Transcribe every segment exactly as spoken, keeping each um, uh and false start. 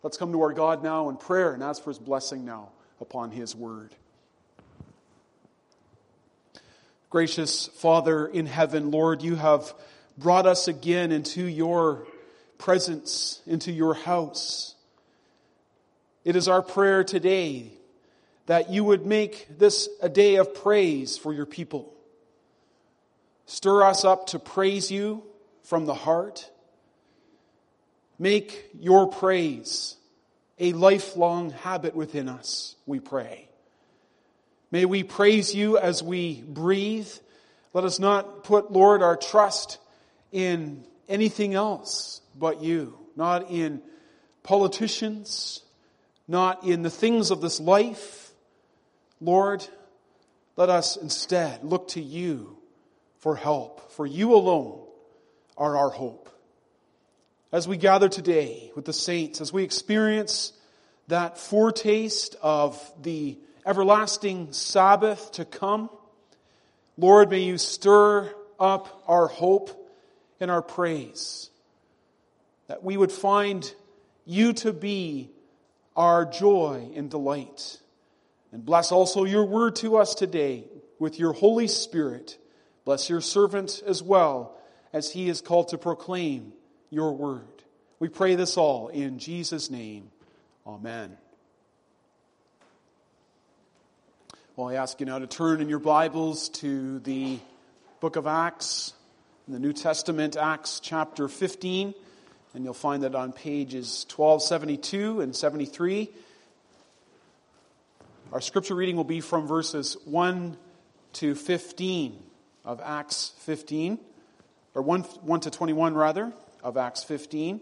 Let's come to our God now in prayer and ask for His blessing now upon His word. Gracious Father in heaven, Lord, you have brought us again into your presence, into your house. It is our prayer today that you would make this a day of praise for your people. Stir us up to praise you from the heart. Make your praise a lifelong habit within us, we pray. May we praise you as we breathe. Let us not put, Lord, our trust in anything else but you. Not in politicians, not in the things of this life. Lord, let us instead look to you for help. For you alone are our hope. As we gather today with the saints, as we experience that foretaste of the everlasting Sabbath to come, Lord, may you stir up our hope and our praise, that we would find you to be our joy and delight. And bless also your word to us today with your Holy Spirit. Bless your servant as well as he is called to proclaim your word. We pray this all in Jesus' name. Amen. Well, I ask you now to turn in your Bibles to the book of Acts, in the New Testament, Acts chapter fifteen. And you'll find that on pages twelve seventy-two and seventy-three. Our scripture reading will be from verses one to fifteen of Acts fifteen, or one, one to twenty-one rather, of Acts fifteen.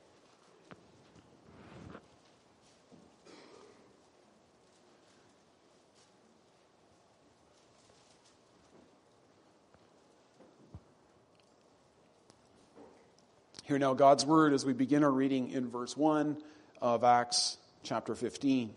Hear now God's word as we begin our reading in verse one of Acts chapter fifteen.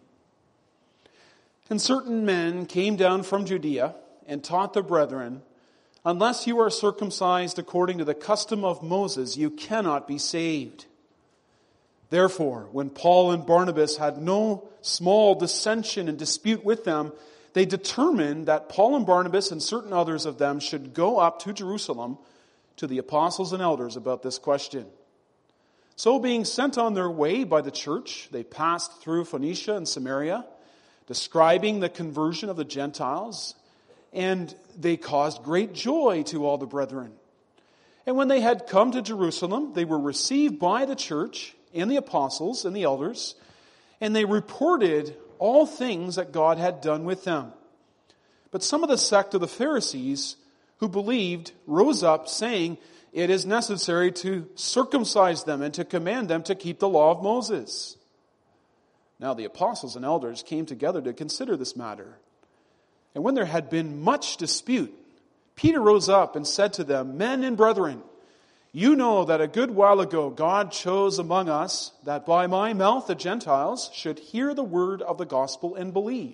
And certain men came down from Judea and taught the brethren, unless you are circumcised according to the custom of Moses, you cannot be saved. Therefore, when Paul and Barnabas had no small dissension and dispute with them, they determined that Paul and Barnabas and certain others of them should go up to Jerusalem to the apostles and elders about this question. So being sent on their way by the church, they passed through Phoenicia and Samaria, describing the conversion of the Gentiles, and they caused great joy to all the brethren. And when they had come to Jerusalem, they were received by the church and the apostles and the elders, and they reported all things that God had done with them. But some of the sect of the Pharisees who believed rose up, saying, it is necessary to circumcise them and to command them to keep the law of Moses. Now the apostles and elders came together to consider this matter. And when there had been much dispute, Peter rose up and said to them, men and brethren, you know that a good while ago God chose among us that by my mouth the Gentiles should hear the word of the gospel and believe.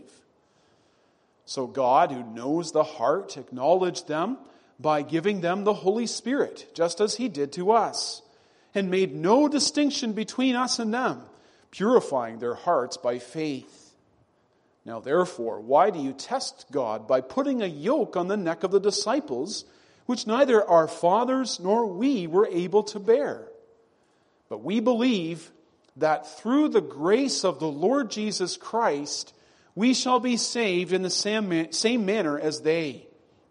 So God, who knows the heart, acknowledged them by giving them the Holy Spirit, just as he did to us, and made no distinction between us and them, purifying their hearts by faith. Now therefore, why do you test God by putting a yoke on the neck of the disciples, which neither our fathers nor we were able to bear? But we believe that through the grace of the Lord Jesus Christ, we shall be saved in the same, same manner as they.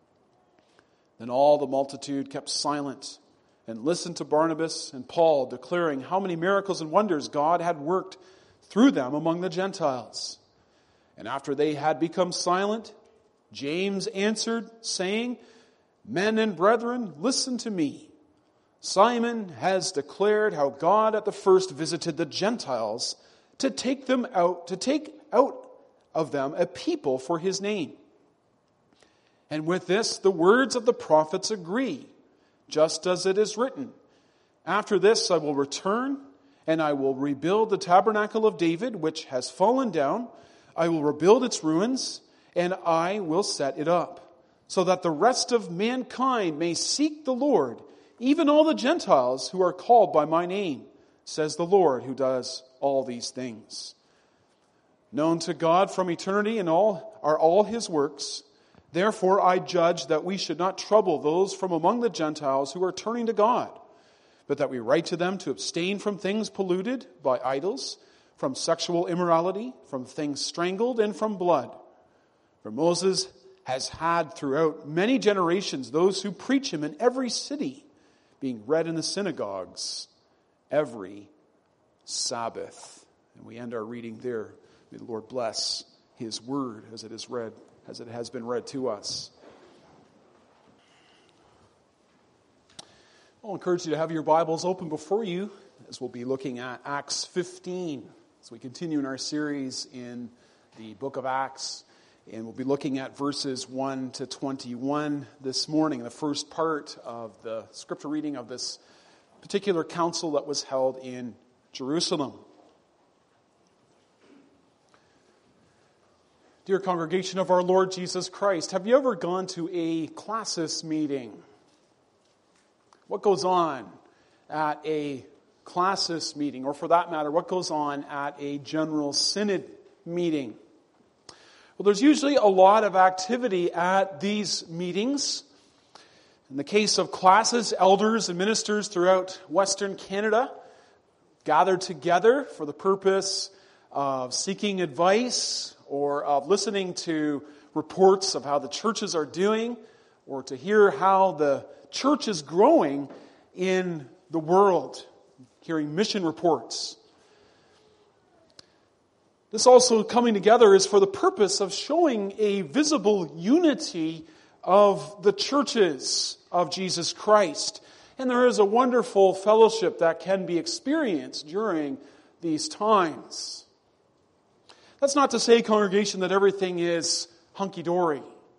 Then all the multitude kept silent and listened to Barnabas and Paul, declaring how many miracles and wonders God had worked through them among the Gentiles. And after they had become silent, James answered, saying, men and brethren, listen to me. Simon has declared how God at the first visited the Gentiles to take them out, to take out of them a people for his name. And with this, the words of the prophets agree, just as it is written, after this I will return, and I will rebuild the tabernacle of David, which has fallen down. I will rebuild its ruins, and I will set it up, so that the rest of mankind may seek the Lord, even all the Gentiles who are called by my name, says the Lord who does all these things. Known to God from eternity and all are all his works. Therefore I judge that we should not trouble those from among the Gentiles who are turning to God, but that we write to them to abstain from things polluted by idols, from sexual immorality, from things strangled, and from blood. For Moses has had throughout many generations those who preach him in every city, being read in the synagogues every Sabbath. And we end our reading there. May the Lord bless his word as it is read, as it has been read to us. I'll encourage you to have your Bibles open before you as we'll be looking at Acts fifteen as we continue in our series in the book of Acts. And we'll be looking at verses one to twenty-one this morning, the first part of the scripture reading of this particular council that was held in Jerusalem. Dear congregation of our Lord Jesus Christ, have you ever gone to a classis meeting? What goes on at a classis meeting, or for that matter, what goes on at a general synod meeting? Well, there's usually a lot of activity at these meetings. In the case of classis, elders and ministers throughout Western Canada gather together for the purpose of seeking advice or of listening to reports of how the churches are doing, or to hear how the church is growing in the world, hearing mission reports. This also coming together is for the purpose of showing a visible unity of the churches of Jesus Christ. And there is a wonderful fellowship that can be experienced during these times. That's not to say, congregation, that everything is hunky-dory.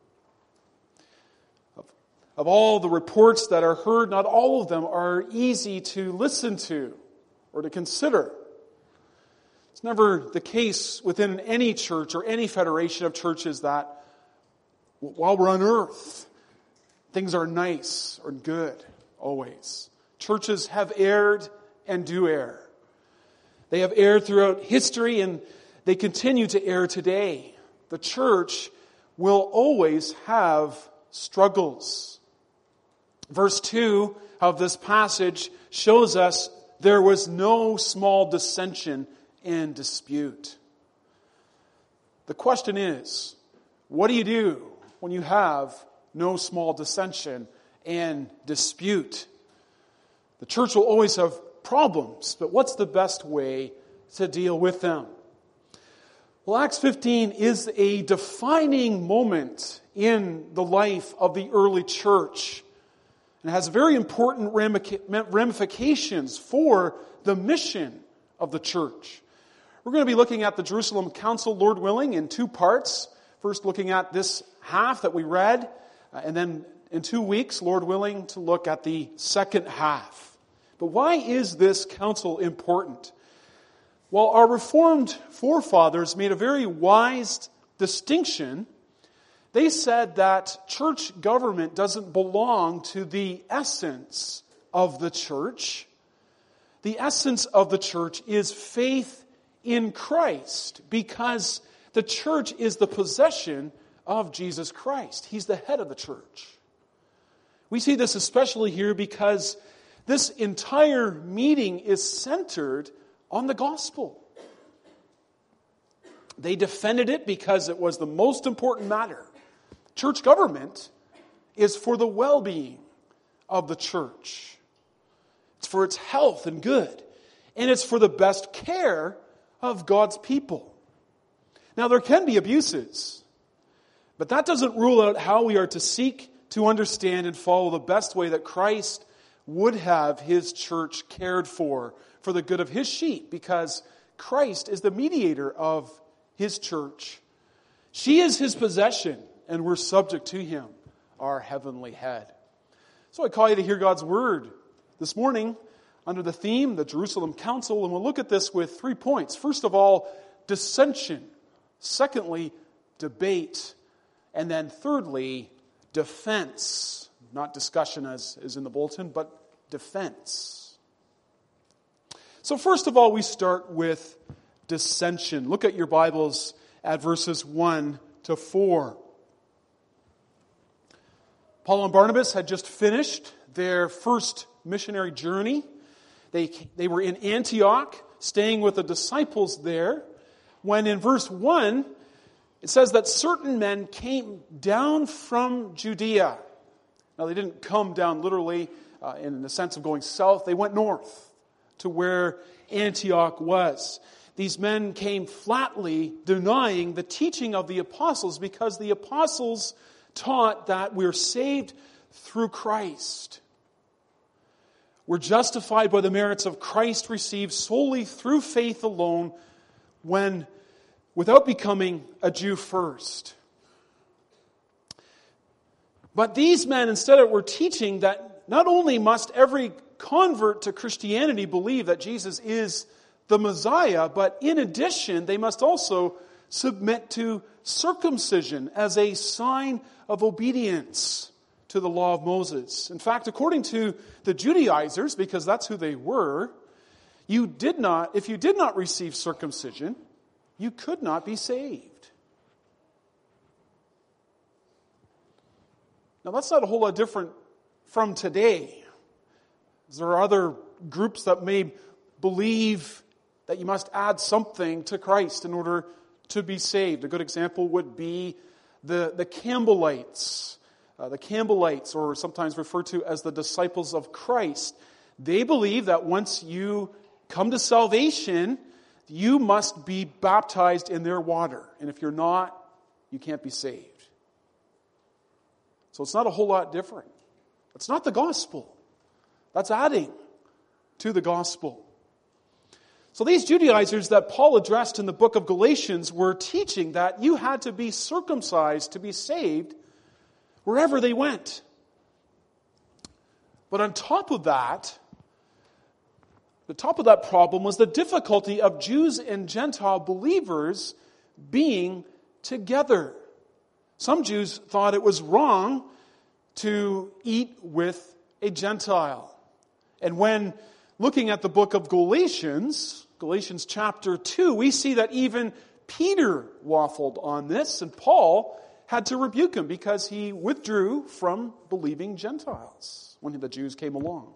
Of, of all the reports that are heard, not all of them are easy to listen to or to consider. It's never the case within any church or any federation of churches that while we're on earth, things are nice or good always. Churches have erred and do err. They have erred throughout history and they continue to err today. The church will always have struggles. Verse two of this passage shows us there was no small dissension and dispute. The question is, what do you do when you have no small dissension and dispute? The church will always have problems, but what's the best way to deal with them? Well, Acts fifteen is a defining moment in the life of the early church. And it has very important ramifications for the mission of the church. We're going to be looking at the Jerusalem Council, Lord willing, in two parts. First, looking at this half that we read, and then in two weeks, Lord willing, to look at the second half. But why is this council important? Well, our Reformed forefathers made a very wise distinction. They said that church government doesn't belong to the essence of the church. The essence of the church is faith in Christ, because the church is the possession of Jesus Christ. He's the head of the church. We see this especially here because this entire meeting is centered on the gospel. They defended it because it was the most important matter. Church government is for the well-being of the church. It's for its health and good. And it's for the best care of God's people. Now, there can be abuses, but that doesn't rule out how we are to seek to understand and follow the best way that Christ would have His church cared for, for the good of His sheep, because Christ is the mediator of His church. She is His possession, and we're subject to Him, our heavenly head. So I call you to hear God's word this morning under the theme, the Jerusalem Council, and we'll look at this with three points. First of all, dissension. Secondly, debate. And then thirdly, defense. Not discussion as is in the bulletin, but defense. So first of all, we start with dissension. Look at your Bibles at verses one to four. Paul and Barnabas had just finished their first missionary journey. They, they were in Antioch, staying with the disciples there, when in verse one, it says that certain men came down from Judea. Now, they didn't come down literally uh, in the sense of going south. They went north to where Antioch was. These men came flatly denying the teaching of the apostles because the apostles taught that we're saved through Christ. We're justified by the merits of Christ received solely through faith alone when, without becoming a Jew first. But these men instead were teaching that not only must every convert to Christianity believe that Jesus is the Messiah, but in addition, they must also submit to circumcision as a sign of obedience to the law of Moses. In fact, according to the Judaizers, because that's who they were, you did not, if you did not receive circumcision, you could not be saved. Now, that's not a whole lot different from today. There are other groups that may believe that you must add something to Christ in order to be saved. A good example would be the, the Campbellites. Uh, the Campbellites, or sometimes referred to as the disciples of Christ. They believe that once you come to salvation, you must be baptized in their water. And if you're not, you can't be saved. So it's not a whole lot different. It's not the gospel. That's adding to the gospel. So these Judaizers that Paul addressed in the book of Galatians were teaching that you had to be circumcised to be saved wherever they went. But on top of that, the top of that problem was the difficulty of Jews and Gentile believers being together. Some Jews thought it was wrong to eat with a Gentile. And when looking at the book of Galatians, Galatians chapter two, we see that even Peter waffled on this, and Paul had to rebuke him because he withdrew from believing Gentiles when the Jews came along.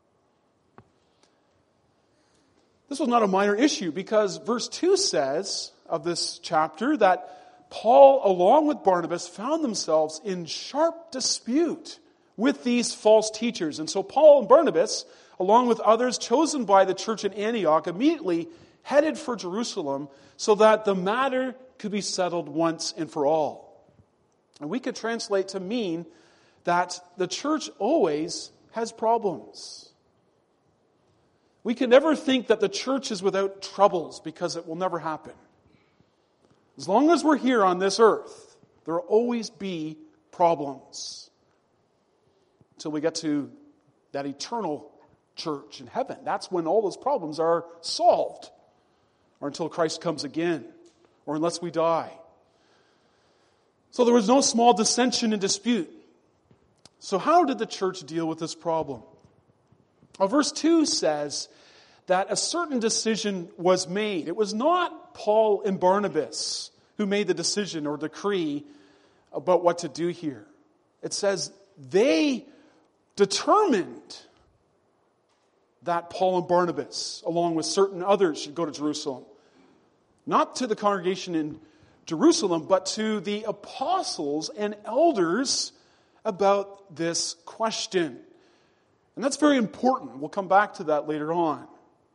This was not a minor issue because verse two says of this chapter that Paul, along with Barnabas, found themselves in sharp dispute with these false teachers. And so Paul and Barnabas, along with others chosen by the church in Antioch, immediately headed for Jerusalem so that the matter could be settled once and for all. And we could translate to mean that the church always has problems. We can never think that the church is without troubles because it will never happen. As long as we're here on this earth, there will always be problems until we get to that eternal church in heaven. That's when all those problems are solved, or until Christ comes again, or unless we die. So there was no small dissension and dispute. So how did the church deal with this problem? Well, verse two says that a certain decision was made. It was not Paul and Barnabas who made the decision or decree about what to do here. It says they determined that Paul and Barnabas, along with certain others, should go to Jerusalem. Not to the congregation in Jerusalem, but to the apostles and elders about this question. And that's very important. We'll come back to that later on.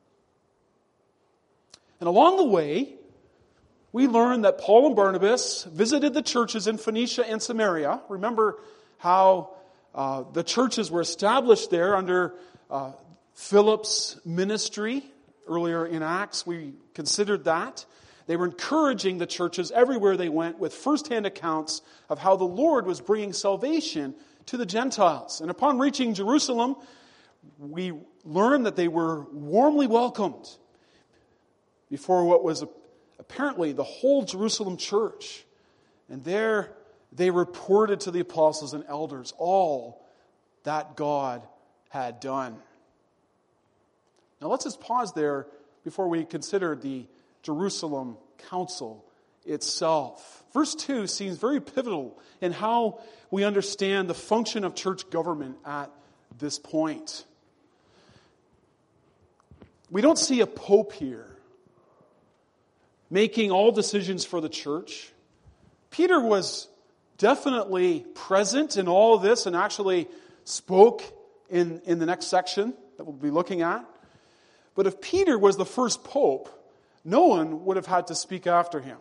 And along the way, we learn that Paul and Barnabas visited the churches in Phoenicia and Samaria. Remember how uh, the churches were established there under uh, Philip's ministry. Earlier in Acts, we considered that. They were encouraging the churches everywhere they went with firsthand accounts of how the Lord was bringing salvation to the Gentiles. And upon reaching Jerusalem, we learned that they were warmly welcomed before what was apparently the whole Jerusalem church. And there they reported to the apostles and elders all that God had done. Now let's just pause there before we consider the Jerusalem Council itself. Verse two seems very pivotal in how we understand the function of church government at this point. We don't see a pope here making all decisions for the church. Peter was definitely present in all of this and actually spoke in, in the next section that we'll be looking at. But if Peter was the first pope, no one would have had to speak after him.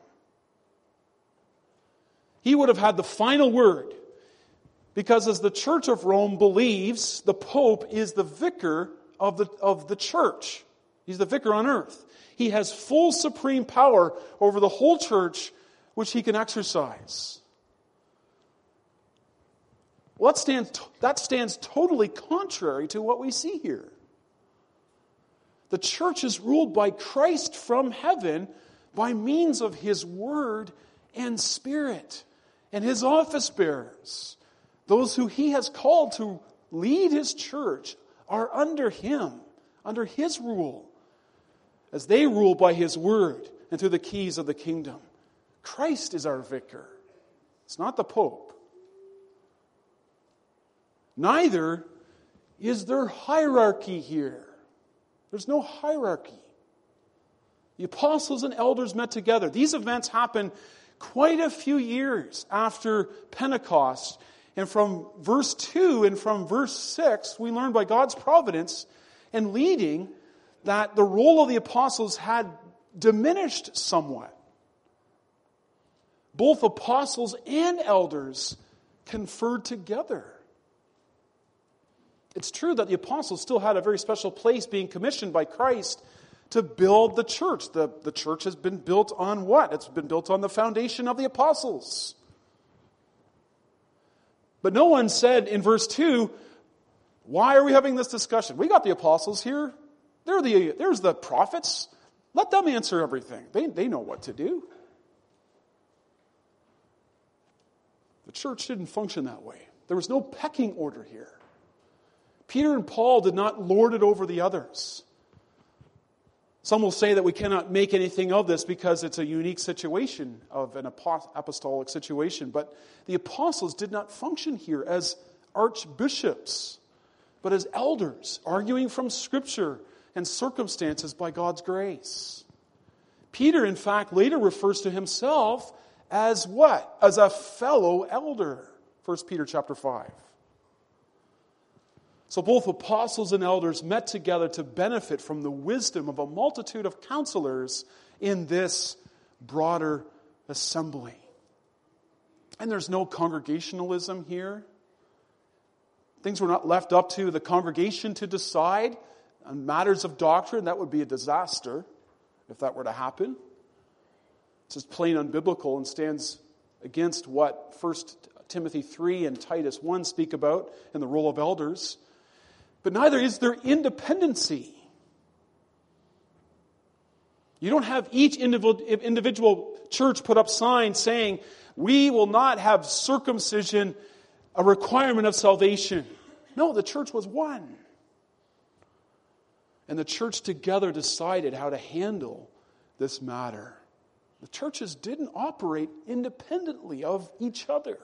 He would have had the final word, because as the Church of Rome believes, the pope is the vicar of the, of the church. He's the vicar on earth. He has full supreme power over the whole church, which he can exercise. Well, that stands, that stands totally contrary to what we see here. The church is ruled by Christ from heaven by means of His Word and Spirit and His office bearers. Those who He has called to lead His church are under Him, under His rule, as they rule by His Word and through the keys of the kingdom. Christ is our vicar. It's not the Pope. Neither is there hierarchy here. There's no hierarchy. The apostles and elders met together. These events happened quite a few years after Pentecost. And from verse two and from verse six, we learn by God's providence and leading that the role of the apostles had diminished somewhat. Both apostles and elders conferred together. It's true that the apostles still had a very special place, being commissioned by Christ to build the church. The, the church has been built on what? It's been built on the foundation of the apostles. But no one said in verse two, why are we having this discussion? We got the apostles here. They're the, there's the prophets. Let them answer everything. They, they know what to do. The church didn't function that way. There was no pecking order here. Peter and Paul did not lord it over the others. Some will say that we cannot make anything of this because it's a unique situation of an apostolic situation. But the apostles did not function here as archbishops, but as elders, arguing from Scripture and circumstances by God's grace. Peter, in fact, later refers to himself as what? As a fellow elder. First Peter chapter five. So both apostles and elders met together to benefit from the wisdom of a multitude of counselors in this broader assembly. And there's no congregationalism here. Things were not left up to the congregation to decide on matters of doctrine. That would be a disaster if that were to happen. It's just plain unbiblical and stands against what First Timothy three and Titus one speak about in the role of elders. But neither is there independency. You don't have each individual church put up signs saying, we will not have circumcision a requirement of salvation. No, the church was one. And the church together decided how to handle this matter. The churches didn't operate independently of each other.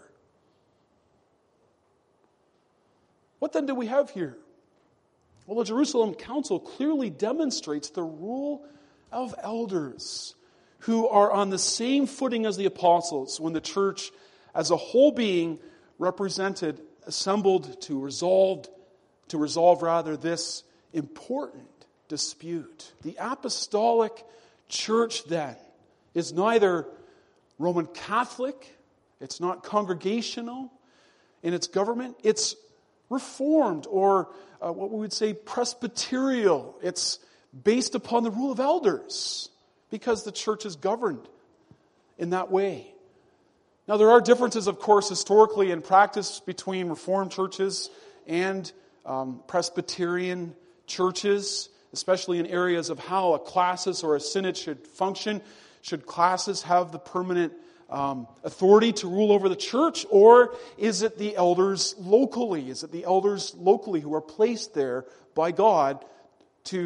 What then do we have here? Well, the Jerusalem Council clearly demonstrates the rule of elders who are on the same footing as the apostles when the church as a whole being represented, assembled to resolve, to resolve rather this important dispute. The apostolic church then is neither Roman Catholic, it's not congregational in its government, it's Reformed or uh, what we would say Presbyterial. It's based upon the rule of elders because the church is governed in that way. Now there are differences, of course, historically in practice between Reformed churches and um, Presbyterian churches, especially in areas of how a classis or a synod should function. Should classis have the permanent Um, authority to rule over the church, or is it the elders locally? Is it the elders locally who are placed there by God to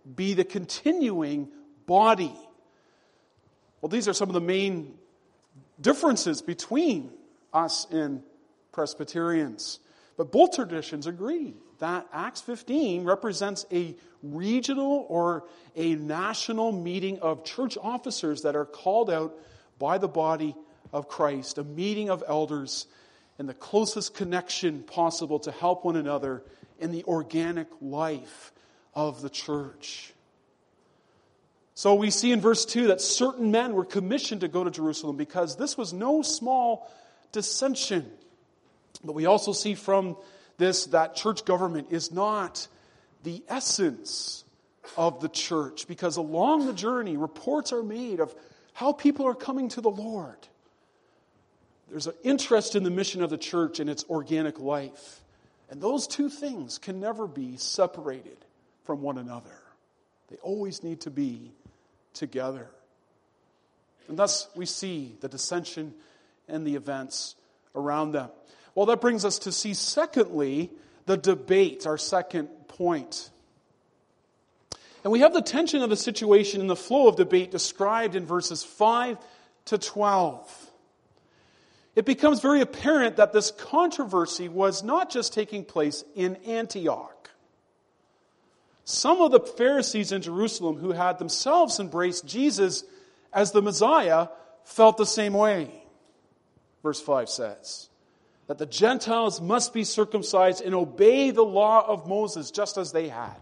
be the continuing body. Well, these are some of the main differences between us and Presbyterians. But both traditions agree that Acts fifteen represents a regional or a national meeting of church officers that are called out by the body of Christ, a meeting of elders in the closest connection possible to help one another in the organic life of the church. So we see in verse two that certain men were commissioned to go to Jerusalem because this was no small dissension. But we also see from this that church government is not the essence of the church, because along the journey, reports are made of how people are coming to the Lord. There's an interest in the mission of the church and its organic life. And those two things can never be separated from one another. They always need to be together. And thus we see the dissension and the events around them. Well, that brings us to see, secondly, the debate, our second point. And we have the tension of the situation and the flow of debate described in verses five to twelve. It becomes very apparent that this controversy was not just taking place in Antioch. Some of the Pharisees in Jerusalem who had themselves embraced Jesus as the Messiah felt the same way. Verse five says that the Gentiles must be circumcised and obey the law of Moses just as they had.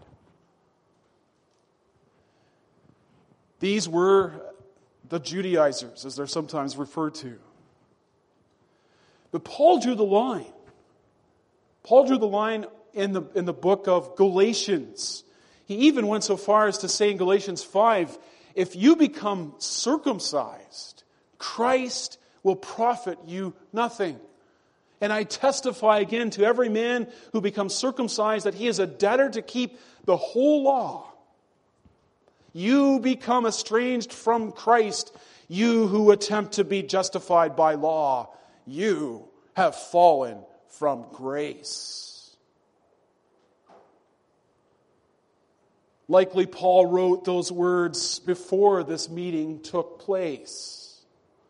These were the Judaizers, as they're sometimes referred to. But Paul drew the line. Paul drew the line in the, in the book of Galatians. He even went so far as to say in Galatians five, if you become circumcised, Christ will profit you nothing. And I testify again to every man who becomes circumcised that he is a debtor to keep the whole law. You become estranged from Christ, you who attempt to be justified by law. You have fallen from grace. Likely Paul wrote those words before this meeting took place.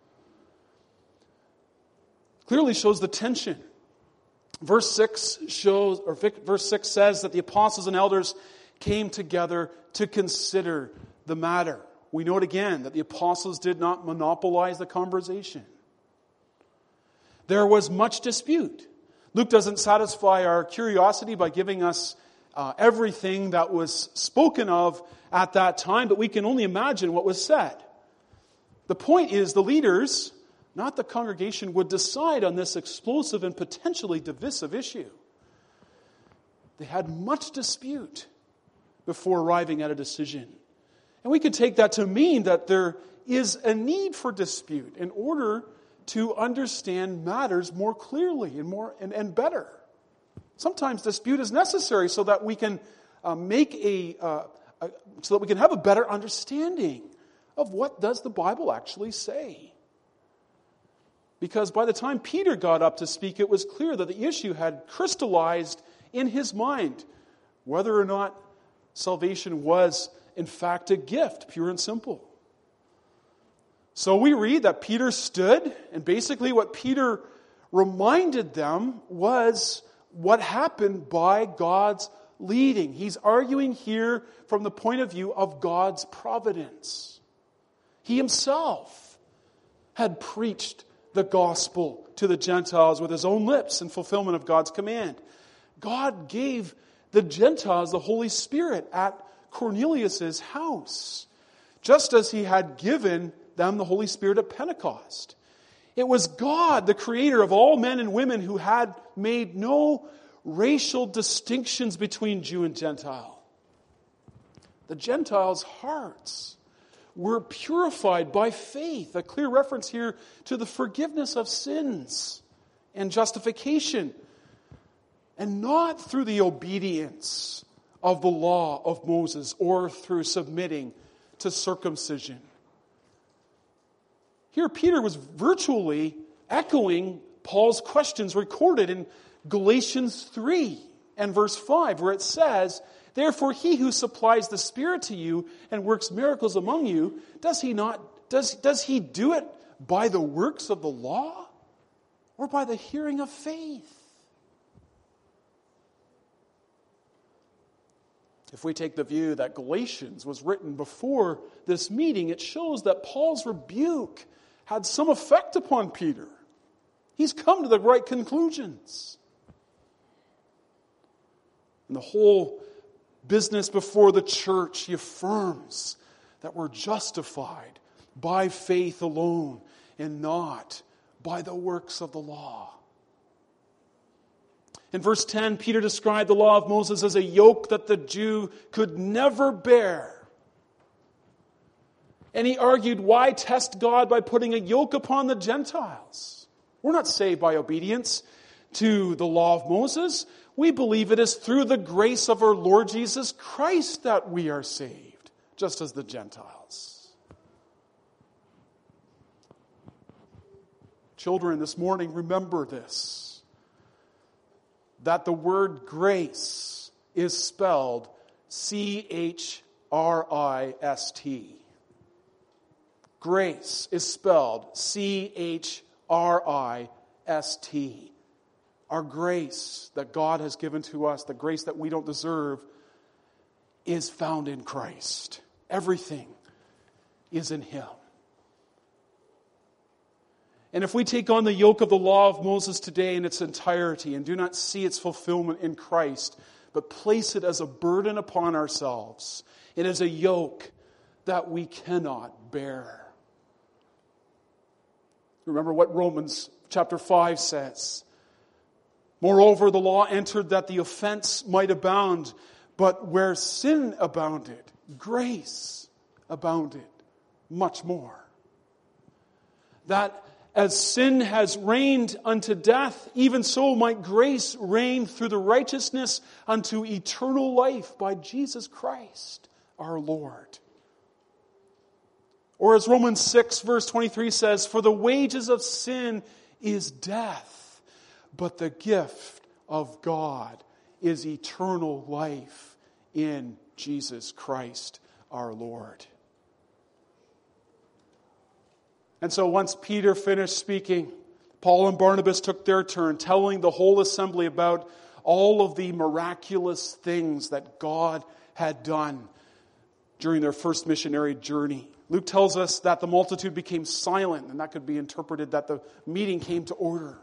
Clearly shows the tension. Verse six shows, or verse six says that the apostles and elders came together to consider the matter. We note again that the apostles did not monopolize the conversation. There was much dispute. Luke doesn't satisfy our curiosity by giving us uh, everything that was spoken of at that time, but we can only imagine what was said. The point is, the leaders, not the congregation, would decide on this explosive and potentially divisive issue. They had much dispute before arriving at a decision. And we could take that to mean that there is a need for dispute in order to understand matters more clearly and more and, and better. Sometimes dispute is necessary so that we can uh, make a, uh, a so that we can have a better understanding of what does the Bible actually say. Because by the time Peter got up to speak, it was clear that the issue had crystallized in his mind whether or not salvation was in fact a gift, pure and simple. So we read that Peter stood, and basically what Peter reminded them was what happened by God's leading. He's arguing here from the point of view of God's providence. He himself had preached the gospel to the Gentiles with his own lips in fulfillment of God's command. God gave the Gentiles the Holy Spirit at Cornelius' house, just as he had given them the Holy Spirit at Pentecost. It was God, the creator of all men and women, who had made no racial distinctions between Jew and Gentile. The Gentiles' hearts were purified by faith. A clear reference here to the forgiveness of sins and justification, and not through the obedience of the law of Moses or through submitting to circumcision. Here, Peter was virtually echoing Paul's questions recorded in Galatians three and verse five, where it says Therefore, he who supplies the Spirit to you and works miracles among you, does he not, does, does he do it by the works of the law or by the hearing of faith? If we take the view that Galatians was written before this meeting, it shows that Paul's rebuke had some effect upon Peter. He's come to the right conclusions. And the whole business before the church, he affirms that we're justified by faith alone and not by the works of the law. In verse ten, Peter described the law of Moses as a yoke that the Jew could never bear. And he argued, why test God by putting a yoke upon the Gentiles? We're not saved by obedience to the law of Moses. We believe it is through the grace of our Lord Jesus Christ that we are saved, just as the Gentiles. Children, this morning, remember this. That the word grace is spelled C H R I S T. Grace is spelled C H R I S T. Our grace that God has given to us, the grace that we don't deserve, is found in Christ. Everything is in Him. And if we take on the yoke of the law of Moses today in its entirety and do not see its fulfillment in Christ, but place it as a burden upon ourselves, it is a yoke that we cannot bear. Remember what Romans chapter five says. Moreover, the law entered that the offense might abound, but where sin abounded, grace abounded much more. That as sin has reigned unto death, even so might grace reign through the righteousness unto eternal life by Jesus Christ our Lord. Or as Romans six verse twenty-three says, for the wages of sin is death, but the gift of God is eternal life in Jesus Christ our Lord. And so once Peter finished speaking, Paul and Barnabas took their turn, telling the whole assembly about all of the miraculous things that God had done during their first missionary journey. Luke tells us that the multitude became silent, and that could be interpreted that the meeting came to order.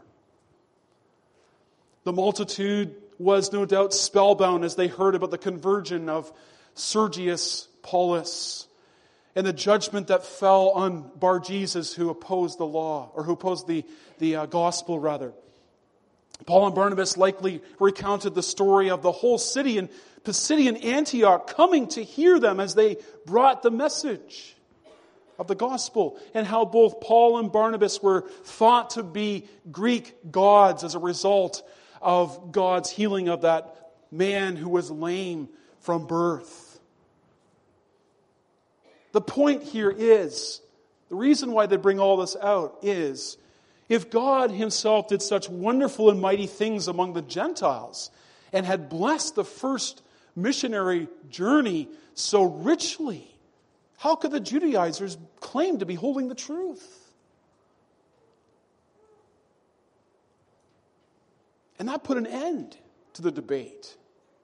The multitude was no doubt spellbound as they heard about the conversion of Sergius Paulus and the judgment that fell on Bar-Jesus, who opposed the law, or who opposed the, the uh, gospel, rather. Paul and Barnabas likely recounted the story of the whole city in Pisidian Antioch coming to hear them as they brought the message of the gospel, and how both Paul and Barnabas were thought to be Greek gods as a result of God's healing of that man who was lame from birth. The point here is, the reason why they bring all this out is, if God Himself did such wonderful and mighty things among the Gentiles and had blessed the first missionary journey so richly, how could the Judaizers claim to be holding the truth? And that put an end to the debate.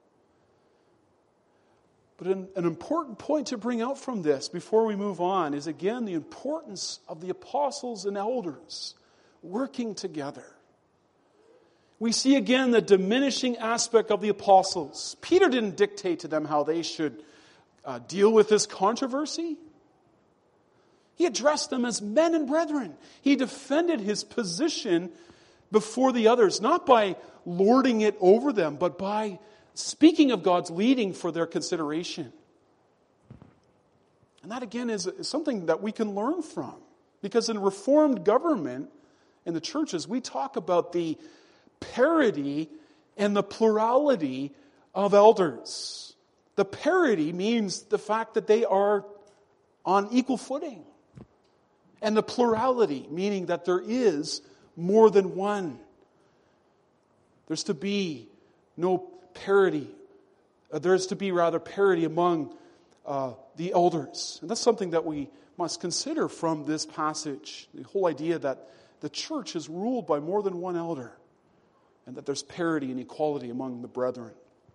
But an, an important point to bring out from this before we move on is again the importance of the apostles and elders working together. We see again the diminishing aspect of the apostles. Peter didn't dictate to them how they should uh, deal with this controversy. He addressed them as men and brethren. He defended his position before the others, not by lording it over them, but by speaking of God's leading for their consideration. And that again is, is something that we can learn from. Because in Reformed government, in the churches, we talk about the parity and the plurality of elders. The parity means the fact that they are on equal footing. And the plurality, meaning that there is more than one. There's to be no parity Uh, there is to be rather parity among uh, the elders. And that's something that we must consider from this passage. The whole idea that the church is ruled by more than one elder, and that there's parity and equality among the brethren.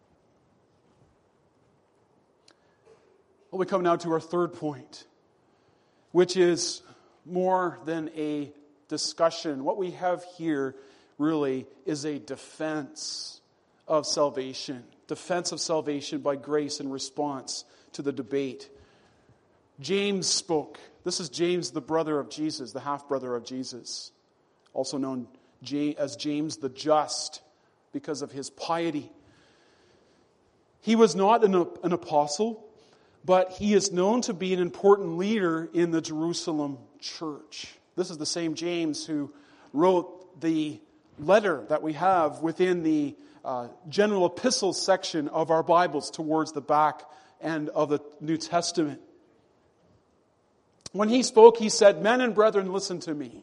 Well, we come now to our third point, which is more than a discussion. What we have here really is a defense of salvation. Defense of salvation by grace in response to the debate. James spoke. This is James, the brother of Jesus, the half-brother of Jesus, also known as James the Just because of his piety. He was not an, an apostle, but he is known to be an important leader in the Jerusalem church. This is the same James who wrote the letter that we have within the uh, general epistles section of our Bibles towards the back end of the New Testament. When he spoke, he said, "Men and brethren, listen to me."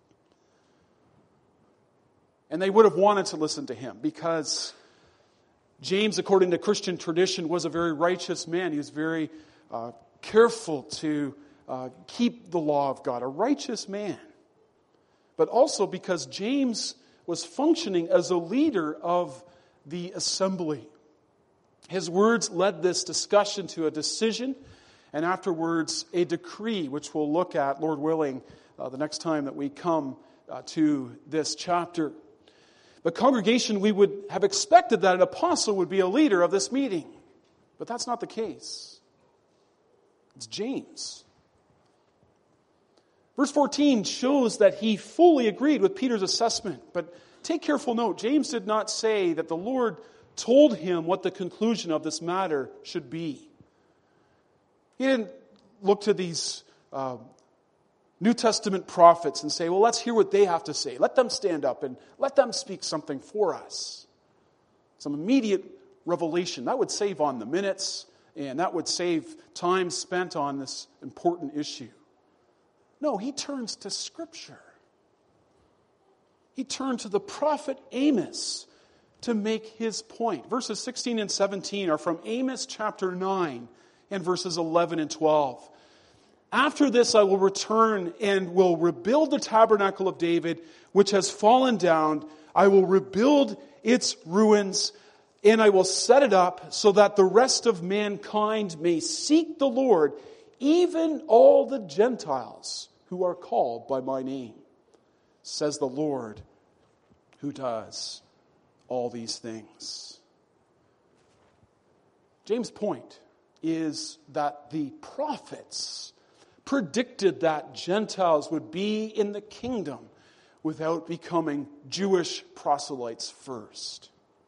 And they would have wanted to listen to him because James, according to Christian tradition, was a very righteous man. He was very uh, careful to uh, keep the law of God, a righteous man. But also because James was functioning as a leader of the assembly. His words led this discussion to a decision, and afterwards a decree, which we'll look at, Lord willing, uh, the next time that we come uh, to this chapter. The congregation, we would have expected that an apostle would be a leader of this meeting. But that's not the case. It's James. Verse fourteen shows that he fully agreed with Peter's assessment. But take careful note, James did not say that the Lord told him what the conclusion of this matter should be. He didn't look to these uh, New Testament prophets and say, well, let's hear what they have to say. Let them stand up and let them speak something for us. Some immediate revelation. That would save on the minutes, and that would save time spent on this important issue. No, he turns to Scripture. He turned to the prophet Amos to make his point. Verses sixteen and seventeen are from Amos chapter nine and verses eleven and twelve. After this I will return and will rebuild the tabernacle of David, which has fallen down. I will rebuild its ruins, and I will set it up so that the rest of mankind may seek the Lord, even all the Gentiles who are called by my name, says the Lord, who does all these things. James' point is that the prophets predicted that Gentiles would be in the kingdom without becoming Jewish proselytes first.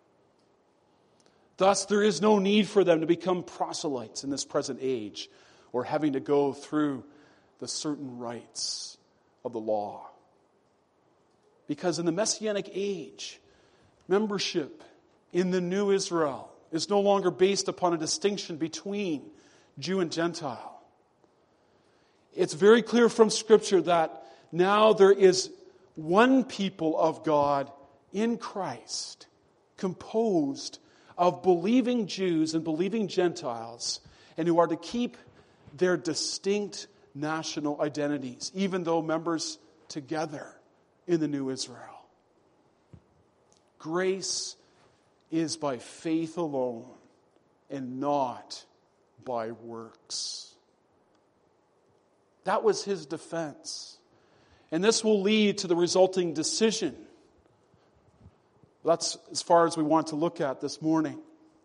Thus, there is no need for them to become proselytes in this present age or having to go through the certain rites of the law. Because in the Messianic age, membership in the new Israel is no longer based upon a distinction between Jew and Gentile. It's very clear from Scripture that now there is one people of God in Christ, composed of believing Jews and believing Gentiles, and who are to keep their distinct national identities, even though members together in the new Israel. Grace is by faith alone and not by works. That was his defense. And this will lead to the resulting decision. That's as far as we want to look at this morning.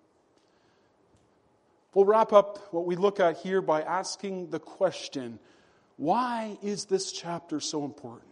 We'll wrap up what we look at here by asking the question, why is this chapter so important?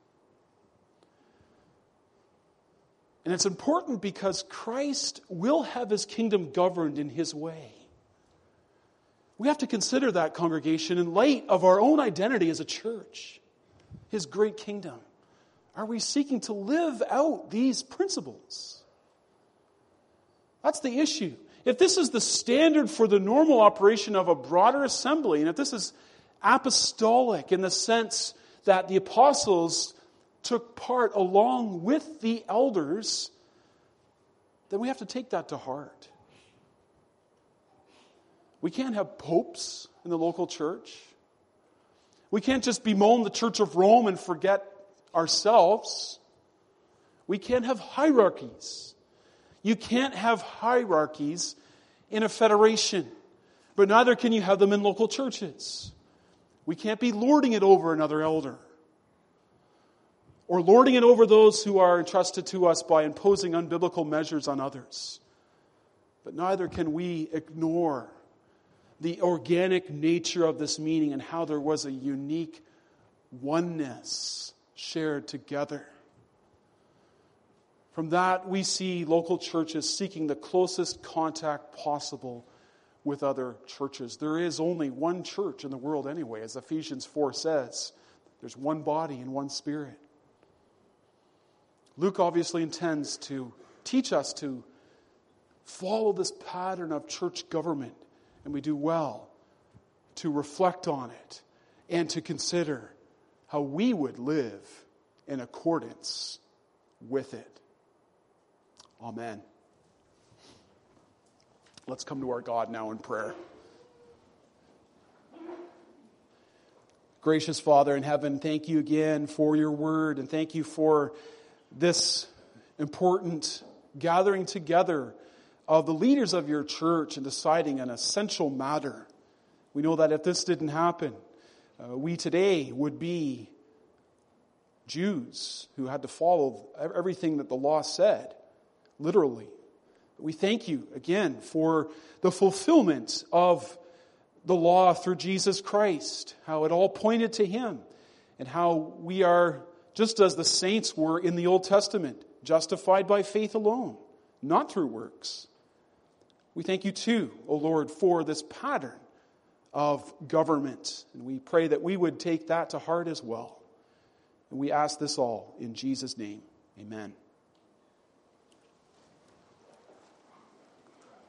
And it's important because Christ will have his kingdom governed in his way. We have to consider that, congregation, in light of our own identity as a church, his great kingdom. Are we seeking to live out these principles? That's the issue. If this is the standard for the normal operation of a broader assembly, and if this is apostolic in the sense that the apostles took part along with the elders, then we have to take that to heart. We can't have popes in the local church. We can't just bemoan the Church of Rome and forget ourselves. We can't have hierarchies. You can't have hierarchies in a federation, but neither can you have them in local churches. We can't be lording it over another elder, or lording it over those who are entrusted to us by imposing unbiblical measures on others. But neither can we ignore the organic nature of this meeting and how there was a unique oneness shared together. From that, we see local churches seeking the closest contact possible with other churches. There is only one church in the world anyway, as Ephesians four says. There's one body and one Spirit. Luke obviously intends to teach us to follow this pattern of church government, and we do well to reflect on it and to consider how we would live in accordance with it. Amen. Let's come to our God now in prayer. Gracious Father in heaven, thank you again for your word, and thank you for this important gathering together of the leaders of your church and deciding an essential matter. We know that if this didn't happen, uh, we today would be Jews who had to follow everything that the law said, literally. We thank you again for the fulfillment of the law through Jesus Christ, how it all pointed to him, and how we are, just as the saints were in the Old Testament, justified by faith alone, not through works. We thank you too, O Lord, for this pattern of government, and we pray that we would take that to heart as well. And we ask this all in Jesus' name. Amen.